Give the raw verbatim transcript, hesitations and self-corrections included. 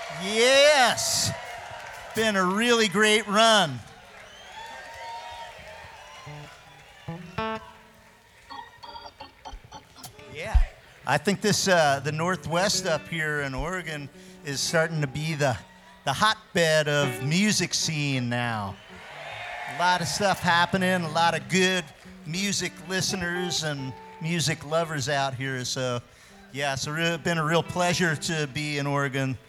Yes. Been a really great run. Yeah. I think this, uh, the Northwest up here in Oregon is starting to be the, the hotbed of music scene now. A lot of stuff happening, a lot of good music listeners and music lovers out here. So, yeah, it's a real, been a real pleasure to be in Oregon